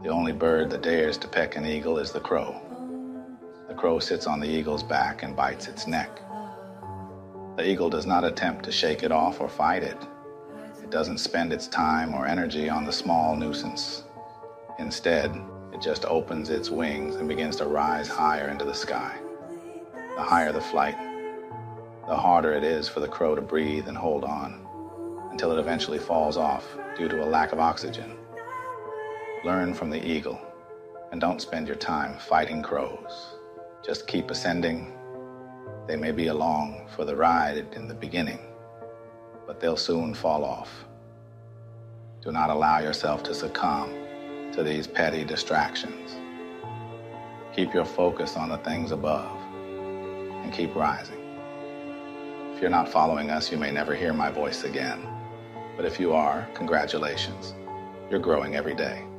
The only bird that dares to peck an eagle is the crow. The crow sits on the eagle's back and bites its neck. The eagle does not attempt to shake it off or fight it. It doesn't spend its time or energy on the small nuisance. Instead, it just opens its wings and begins to rise higher into the sky. The higher the flight, the harder it is for the crow to breathe and hold on, until it eventually falls off due to a lack of oxygen. Learn from the eagle, and don't spend your time fighting crows. Just keep ascending. They may be along for the ride in the beginning, but they'll soon fall off. Do not allow yourself to succumb to these petty distractions. Keep your focus on the things above and keep rising. If you're not following us, you may never hear my voice again. But if you are, congratulations. You're growing every day.